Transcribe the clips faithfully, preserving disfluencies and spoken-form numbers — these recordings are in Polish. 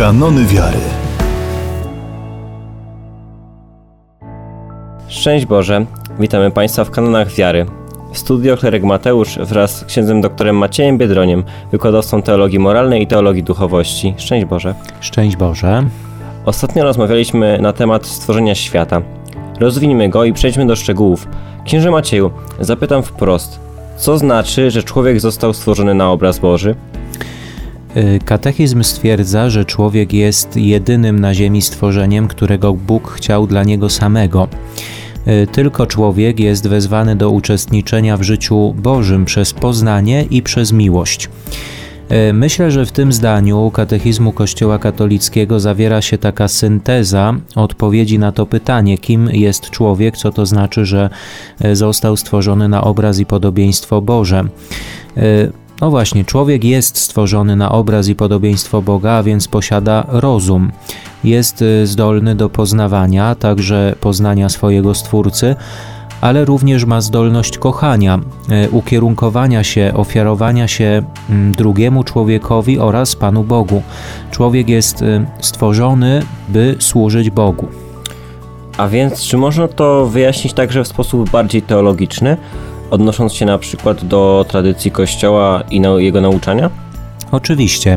Kanony wiary. Szczęść Boże, witamy Państwa w Kanonach Wiary. W studio kleryk Mateusz wraz z księdzem doktorem Maciejem Biedroniem, wykładowcą teologii moralnej i teologii duchowości. Szczęść Boże. Szczęść Boże. Ostatnio rozmawialiśmy na temat stworzenia świata. Rozwiniemy go i przejdźmy do szczegółów. Księże Macieju, zapytam wprost, co znaczy, że człowiek został stworzony na obraz Boży? Katechizm stwierdza, że człowiek jest jedynym na ziemi stworzeniem, którego Bóg chciał dla niego samego. Tylko człowiek jest wezwany do uczestniczenia w życiu Bożym przez poznanie i przez miłość. Myślę, że w tym zdaniu katechizmu Kościoła katolickiego zawiera się taka synteza odpowiedzi na to pytanie, kim jest człowiek, co to znaczy, że został stworzony na obraz i podobieństwo Boże. No właśnie, człowiek jest stworzony na obraz i podobieństwo Boga, a więc posiada rozum. Jest zdolny do poznawania, także poznania swojego Stwórcy, ale również ma zdolność kochania, ukierunkowania się, ofiarowania się drugiemu człowiekowi oraz Panu Bogu. Człowiek jest stworzony, by służyć Bogu. A więc czy można to wyjaśnić także w sposób bardziej teologiczny, odnosząc się na przykład do tradycji Kościoła i jego nauczania? Oczywiście.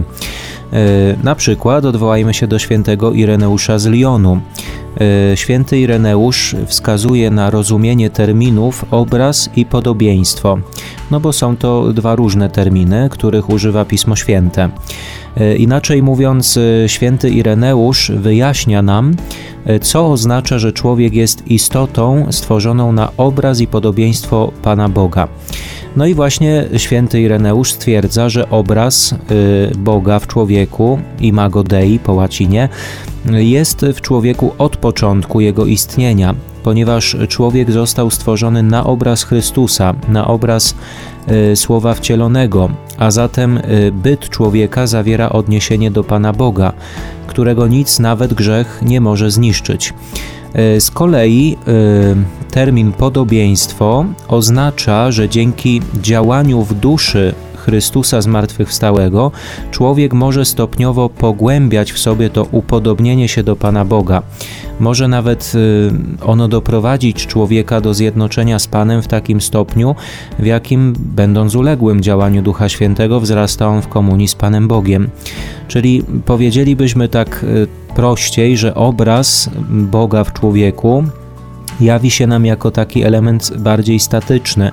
Na przykład odwołajmy się do świętego Ireneusza z Lyonu. Święty Ireneusz wskazuje na rozumienie terminów obraz i podobieństwo, no bo są to dwa różne terminy, których używa Pismo Święte. Inaczej mówiąc, święty Ireneusz wyjaśnia nam, co oznacza, że człowiek jest istotą stworzoną na obraz i podobieństwo Pana Boga. No i właśnie święty Ireneusz stwierdza, że obraz Boga w człowieku, imago Dei po łacinie, jest w człowieku od początku jego istnienia, ponieważ człowiek został stworzony na obraz Chrystusa, na obraz y, Słowa Wcielonego, a zatem y, byt człowieka zawiera odniesienie do Pana Boga, którego nic, nawet grzech, nie może zniszczyć. Y, z kolei y, termin podobieństwo oznacza, że dzięki działaniu w duszy Chrystusa zmartwychwstałego, człowiek może stopniowo pogłębiać w sobie to upodobnienie się do Pana Boga. Może nawet ono doprowadzić człowieka do zjednoczenia z Panem w takim stopniu, w jakim, będąc uległym działaniu Ducha Świętego, wzrasta on w komunii z Panem Bogiem. Czyli powiedzielibyśmy tak prościej, że obraz Boga w człowieku jawi się nam jako taki element bardziej statyczny,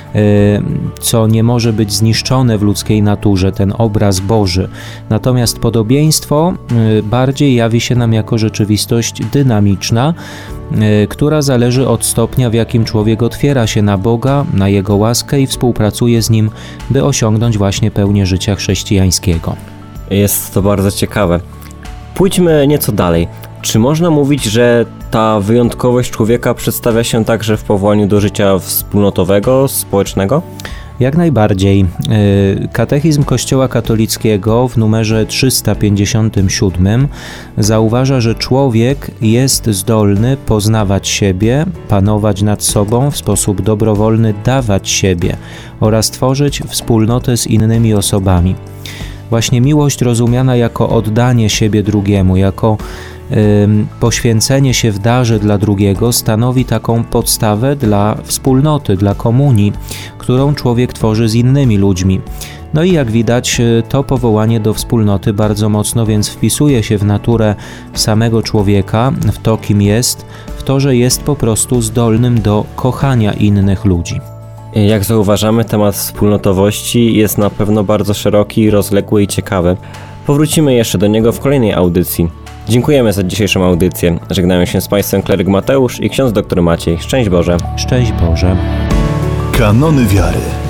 co nie może być zniszczone w ludzkiej naturze, ten obraz Boży. Natomiast podobieństwo bardziej jawi się nam jako rzeczywistość dynamiczna, która zależy od stopnia, w jakim człowiek otwiera się na Boga, na Jego łaskę i współpracuje z Nim, by osiągnąć właśnie pełnię życia chrześcijańskiego. Jest to bardzo ciekawe. Pójdźmy nieco dalej. Czy można mówić, że ta wyjątkowość człowieka przedstawia się także w powołaniu do życia wspólnotowego, społecznego? Jak najbardziej. Katechizm Kościoła katolickiego w numerze trzysta pięćdziesiątym siódmym zauważa, że człowiek jest zdolny poznawać siebie, panować nad sobą, w sposób dobrowolny dawać siebie oraz tworzyć wspólnotę z innymi osobami. Właśnie miłość rozumiana jako oddanie siebie drugiemu, jako poświęcenie się w darze dla drugiego stanowi taką podstawę dla wspólnoty, dla komunii, którą człowiek tworzy z innymi ludźmi. No i jak widać, to powołanie do wspólnoty bardzo mocno więc wpisuje się w naturę samego człowieka, w to, kim jest, w to, że jest po prostu zdolnym do kochania innych ludzi. Jak zauważamy, temat wspólnotowości jest na pewno bardzo szeroki, rozległy i ciekawy. Powrócimy jeszcze do niego w kolejnej audycji. Dziękujemy za dzisiejszą audycję. Żegnają się z Państwem kleryk Mateusz i ksiądz doktor Maciej. Szczęść Boże. Szczęść Boże. Kanony wiary.